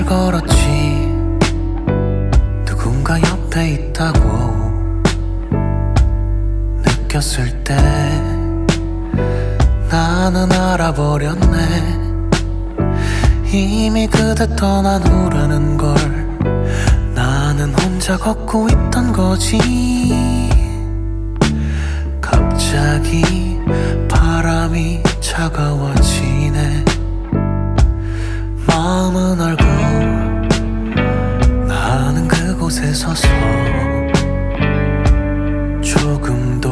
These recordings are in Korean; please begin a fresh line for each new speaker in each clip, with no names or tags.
길을 걸었지. 누군가 옆에 있다고 느꼈을 때 나는 알아버렸네. 이미 그대 떠난 후라는 걸 나는 혼자 걷고 있던 거지. 갑자기 바람이 차가워지네. 마음은 얼고 나는 그곳에 서서 조금도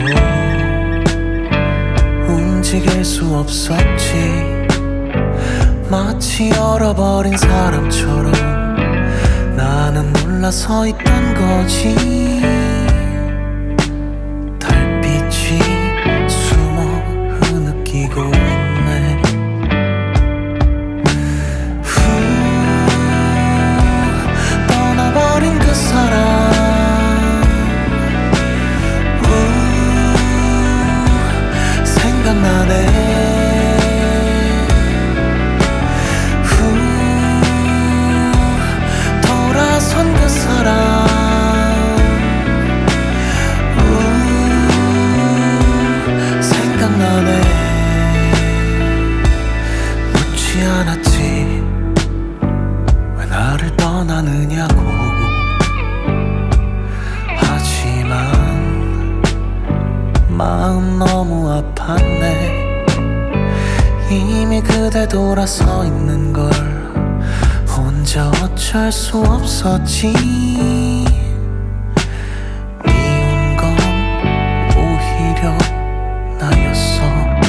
움직일 수 없었지. 마치 얼어버린 사람처럼 나는 몰라 서 있던 거지. 달빛이 숨어 흐느끼고 있네. 떠나버린 그 사람 생각나네. 돌아선 그 사람 생각나네. 묻지 않았지 왜 나를 떠나느냐고. 하지만 마음 너무 아팠네. 이미 그대 돌아서 있는 걸 혼자 어쩔 수 없었지. 미운 건 오히려 나였어.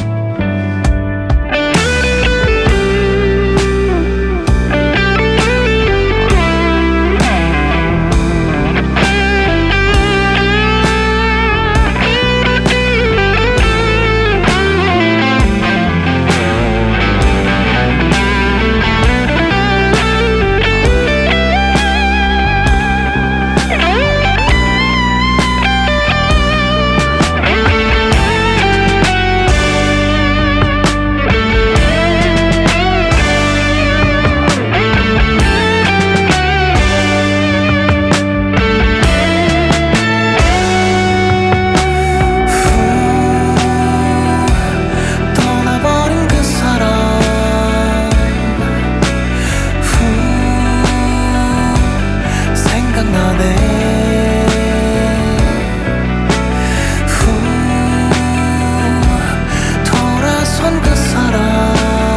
돌아선 그 사람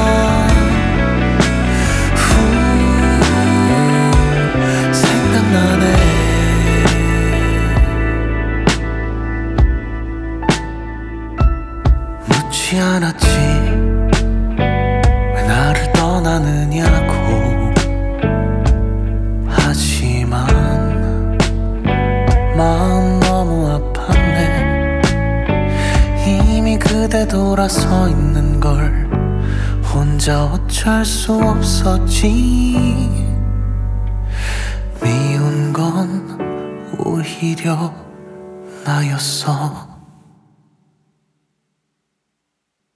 생각나네. 묻지 않았지 왜 나를 떠나느냐고. 하지만 마음 너무 아팠네. 이미 그대 돌아서 있는 걸 혼자 어쩔 수 없었지. 미운 건 오히려 나였어.